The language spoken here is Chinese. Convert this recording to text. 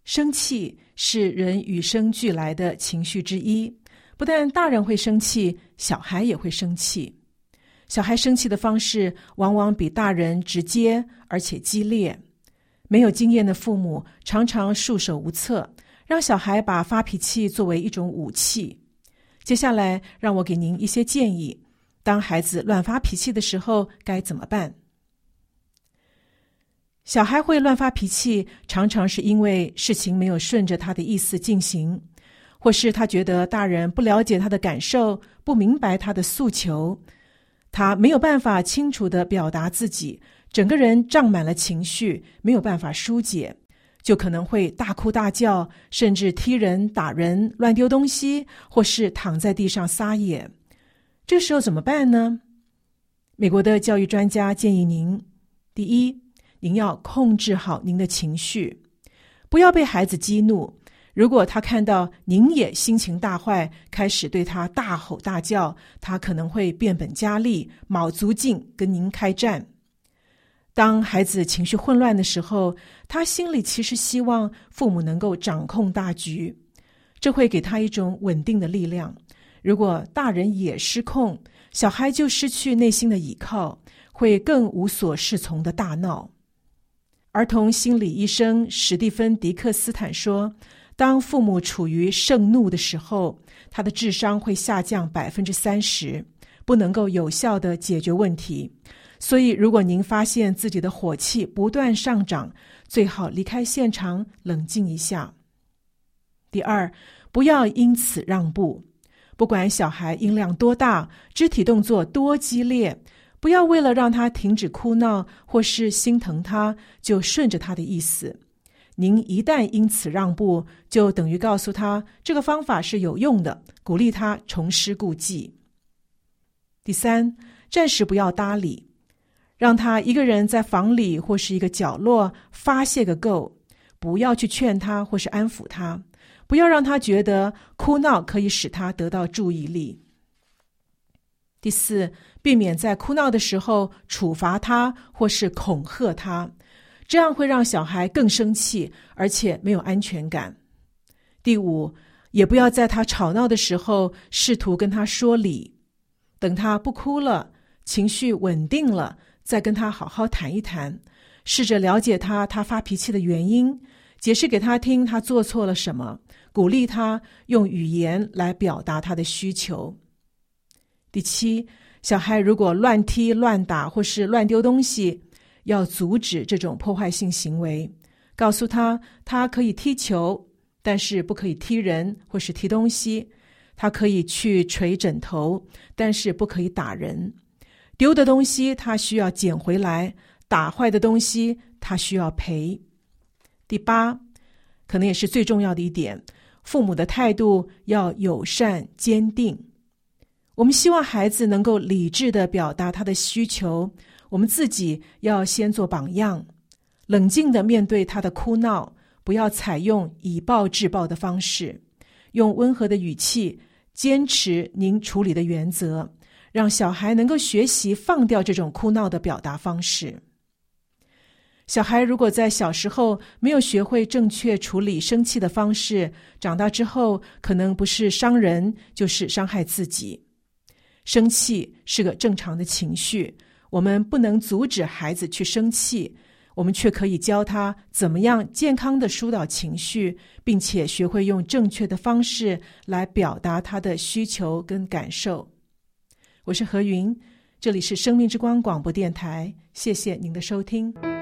生气是人与生俱来的情绪之一，不但大人会生气，小孩也会生气。小孩生气的方式往往比大人直接而且激烈。没有经验的父母常常束手无策，让小孩把发脾气作为一种武器。接下来让我给您一些建议，当孩子乱发脾气的时候该怎么办？小孩会乱发脾气，常常是因为事情没有顺着他的意思进行，或是他觉得大人不了解他的感受，不明白他的诉求，他没有办法清楚地表达自己，整个人胀满了情绪，没有办法疏解，就可能会大哭大叫，甚至踢人、打人、乱丢东西，或是躺在地上撒野。这时候怎么办呢？美国的教育专家建议您，第一，您要控制好您的情绪，不要被孩子激怒。如果他看到您也心情大坏，开始对他大吼大叫，他可能会变本加厉，卯足劲跟您开战。当孩子情绪混乱的时候，他心里其实希望父母能够掌控大局，这会给他一种稳定的力量。如果大人也失控，小孩就失去内心的依靠，会更无所适从的大闹。儿童心理医生史蒂芬·迪克斯坦说，当父母处于盛怒的时候，他的智商会下降 30%， 不能够有效地解决问题。所以如果您发现自己的火气不断上涨，最好离开现场冷静一下。第二，不要因此让步，不管小孩音量多大，肢体动作多激烈，不要为了让他停止哭闹或是心疼他，就顺着他的意思。您一旦因此让步，就等于告诉他这个方法是有用的，鼓励他重施故技。第三，暂时不要搭理，让他一个人在房里或是一个角落发泄个够，不要去劝他或是安抚他，不要让他觉得哭闹可以使他得到注意力。第四，避免在哭闹的时候处罚他或是恐吓他，这样会让小孩更生气，而且没有安全感。第五，也不要在他吵闹的时候试图跟他说理，等他不哭了，情绪稳定了，再跟他好好谈一谈，试着了解他发脾气的原因，解释给他听他做错了什么，鼓励他用语言来表达他的需求。第七，小孩如果乱踢乱打或是乱丢东西，要阻止这种破坏性行为，告诉他他可以踢球，但是不可以踢人或是踢东西，他可以去捶枕头，但是不可以打人，丢的东西他需要捡回来，打坏的东西他需要赔。第八，可能也是最重要的一点，父母的态度要友善坚定。我们希望孩子能够理智地表达他的需求，我们自己要先做榜样，冷静地面对他的哭闹，不要采用以暴制暴的方式，用温和的语气坚持您处理的原则，让小孩能够学习放掉这种哭闹的表达方式。小孩如果在小时候没有学会正确处理生气的方式，长大之后可能不是伤人，就是伤害自己。生气是个正常的情绪，我们不能阻止孩子去生气，我们却可以教他怎么样健康地疏导情绪，并且学会用正确的方式来表达他的需求跟感受。我是何云，这里是生命之光广播电台，谢谢您的收听。